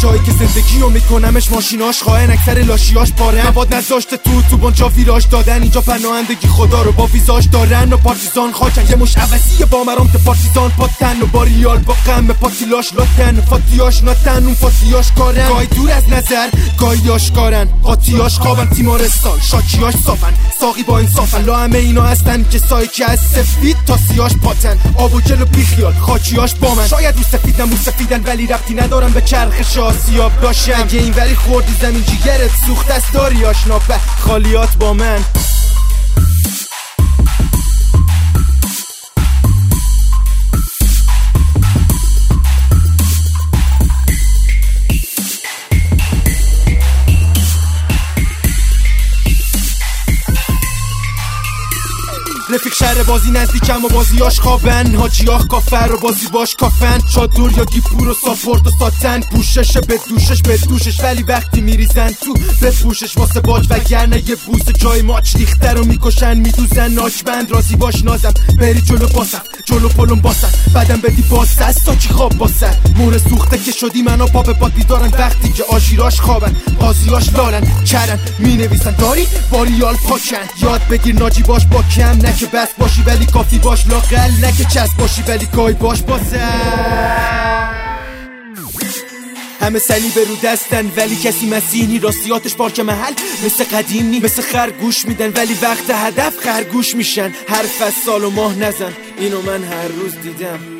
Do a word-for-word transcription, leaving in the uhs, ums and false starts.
جایی که زندگیو میکنمش ماشیناش خواهن اکثر لاشیاش پاره مواد نذاشته تو تو بانجا ویراج دادن اینجا پناهندگی خدا رو با ویزاش دارن و پارتیزان خاکن یه مش عوضی با مرام که پارتیزان پاتن و با ریال با غم پاتیلاش لاتن فاتیاش ناتن اون فاتیاش کارن گاهی دور از نظر گاهی آشکارن قاطیاش خوابن تیمارستان شاکیاش صافن ساقی با انصافن لا همه اینا هستن که سایکی از سفید تا سیاش پاتن آب و جل و بیخیال خاکیاش با من شاید رو سفید نمو سفیدن ولی ربطی ندارم به چرخش آسیاب داشتم اگه این ولی خوردی زمین جیگرت سوخت است داری آشنا به خالیات با من رفیق شهر بازی نزدیکم و بازیاش خوابن حاجیاخ کافر و بازی باش کافن چادر یا گیپور و ساپورت و ساتن پوشش به دوشش به دوشش ولی وقتی میریزن تو به پوشش واسه باج وگرنه یه بوس جای ماچ ریخته رو میکشن میدوزن ناچبند راضی باش نازم بری جلو باسم جلو پلم باسم بعدم بدی باز دست تا چی خواب باسن مور سوخته که شدی منو پا به پاد بیدارن وقتی که آژیراش خوابن قاضیاش لالن کرن مینویسن داری باریال پاکن یاد بگیر ناجی باش با کم نه که بس باشی ولی کافی باش لاقل نه که چسب باشی ولی گای باش باسه همه سلی به رو دستن ولی کسی مسیحی راستیاتش پارک محل مثل قدیم نی مثل خرگوش میدن ولی وقت هدف خرگوش میشن حرف از سال و ماه نزن اینو من هر روز دیدم